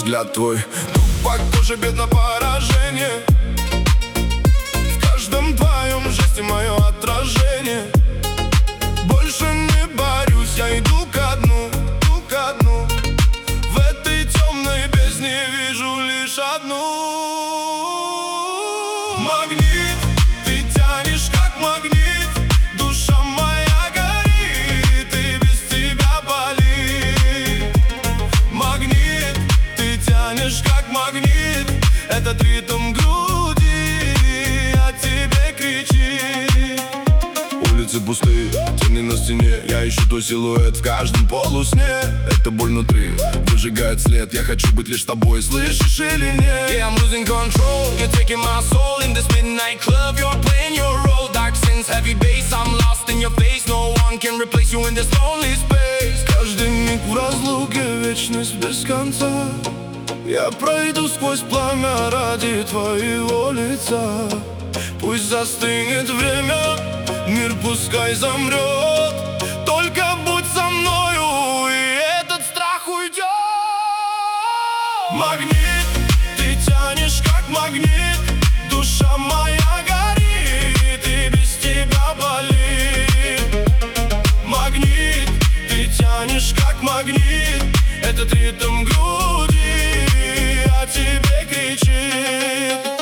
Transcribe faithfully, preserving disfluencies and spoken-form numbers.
взгляд твой. Тупо кожа, бедно поражение. В каждом твоем жесте мое отражение. Больше не борюсь, я иду ко дну, иду ко дну. В этой темной бездне вижу лишь одну. Магнит, ты тянешь как магнит. Душа моя горит, и без тебя болит. Магнит, ты тянешь как магнит. Этот ритм груди о тебе кричит. Улицы пустые, тени на стене. Я ищу твой силуэт в каждом полусне. Это боль внутри, выжигает след. Я хочу быть лишь тобой, слышишь или нет? Yeah, I'm losing control. You're taking my soul in this midnight club. You're playing your role. Dark sins, heavy bass. I'm lost in your face. No one can replace you in this lonely space. Каждый миг в разлуке, вечность без конца. Я пройду сквозь пламя ради твоего лица. Пусть застынет время, мир пускай замрет. Только будь со мною, и этот страх уйдет. Магнит, ты тянешь как магнит. Душа моя горит, и без тебя болит. Магнит, ты тянешь как магнит. Этот ритм груди о тебе кричит.